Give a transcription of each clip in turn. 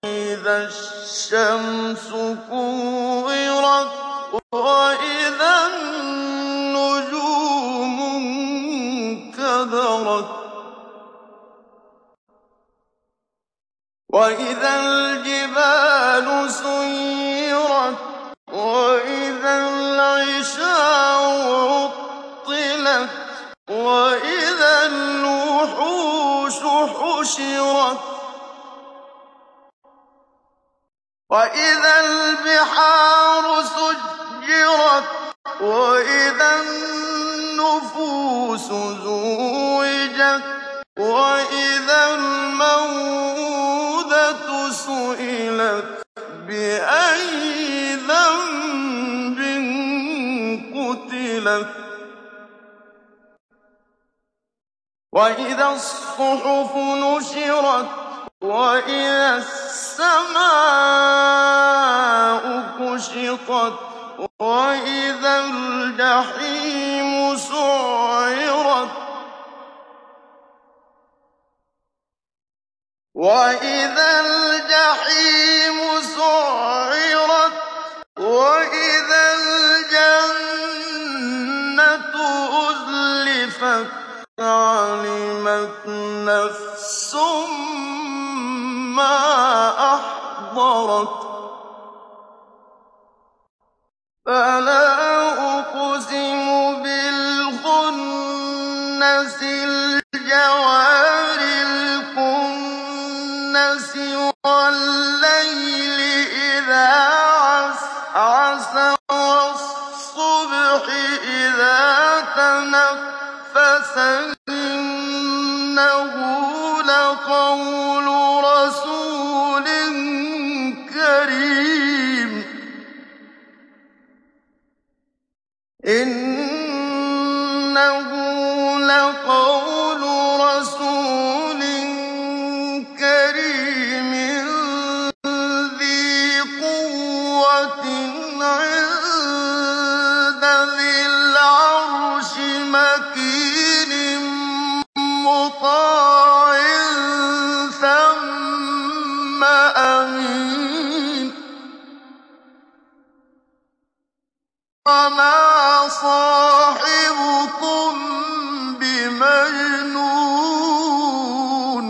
وإذا الشمس كورت وإذا النجوم انكدرت وإذا الجبال سيرت وإذا العشار عطلت وإذا الوحوش حشرت وإذا البحار سجرت وإذا النفوس زوجت وإذا الموءودة سئلت بأي ذنب قتلت وإذا الصحف نشرت وإذا السماء كشطت وإذا الجحيم سعرت وإذا الجحيم سعرت وإذا الجنة أزلفت علمت نفس ما أحضرت فلا أقسم بالخنس الجوار الكنس والليل إذا عسعس والصبح إذا تنفس إنه لقول رسول كريم إنه لقول رسول كريم ذي قوة عند ذي العرش مكين مطاع ثم أمين وما صاحبكم بمجنون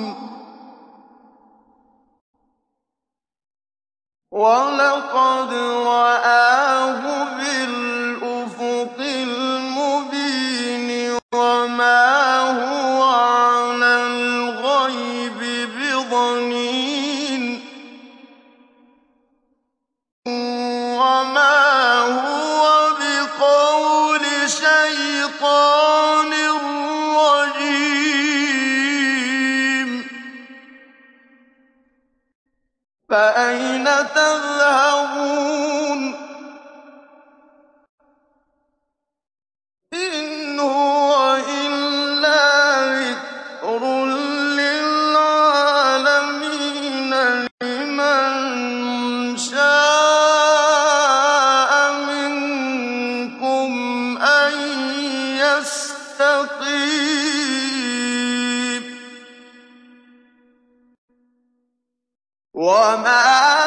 ولقد رآه بالأفق المبين وما هو على الغيب بضنين وما هو بقول شيطان رجيم فأين تذهبون إن هو إلا ذكر للعالمين لمن شاء منكم أن يستقيم وما